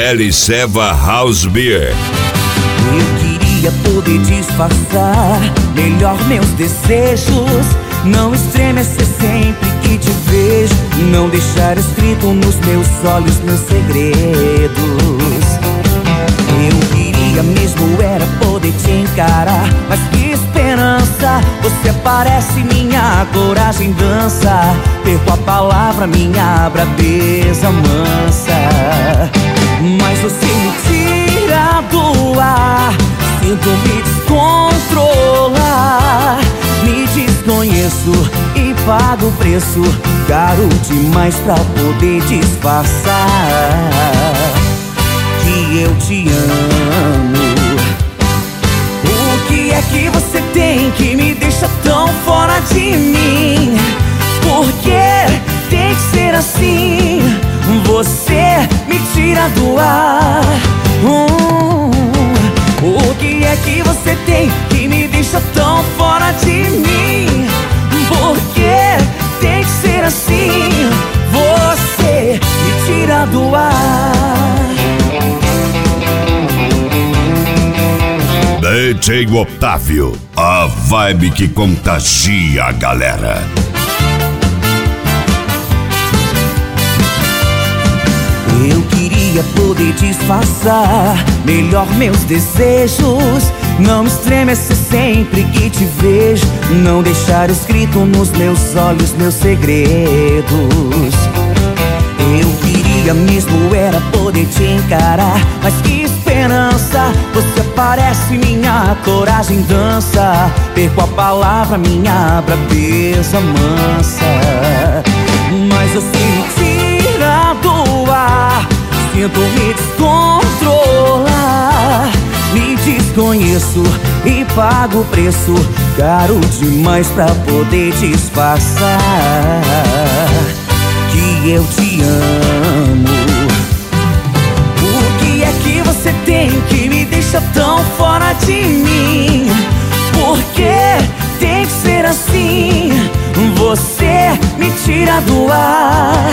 Eliseva House Beer. Eu queria poder disfarçar melhor meus desejos, não estremecer sempre que te vejo, não deixar escrito nos meus olhos meus segredos. Eu queria mesmo era poder te encarar, mas que esperança, você aparece, minha coragem dança, perco a palavra, minha brabeza mansa. Mas você me tira do ar, sinto me descontrolar, me desconheço e pago o preço caro demais pra poder disfarçar que eu te amo. O que é que você tem que me deixa tão fora de mim? Por que tem que ser assim? Você me tira do ar. O que é que você tem que me deixa tão fora de mim? Por que tem que ser assim? Você me tira do ar. DJ Otávio, a vibe que contagia a galera. Eu queria poder disfarçar melhor meus desejos, não estremecer sempre que te vejo, não deixar escrito nos meus olhos meus segredos. Eu queria mesmo era poder te encarar, mas que esperança, você aparece, minha coragem dança, perco a palavra, minha brabeza mansa. Mas você me tira do ar, sinto me descontrolar, me desconheço e pago o preço caro demais pra poder disfarçar que eu te amo. O que é que você tem que me deixa tão fora de mim? Por que tem que ser assim? Você me tira do ar.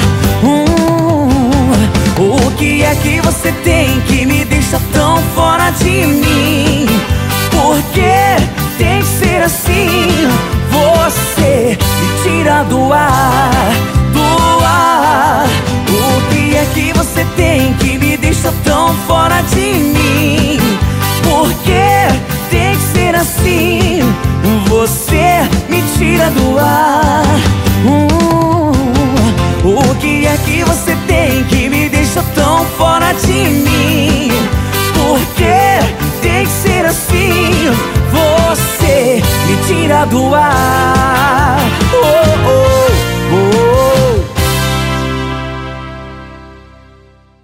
O que é que você tem que me deixa tão fora de mim? Por que tem que ser assim? Você me tira do ar, do ar. O que é que você tem que me deixa tão fora de mim? Por que tem que ser assim? Você me tira do ar. O que é que você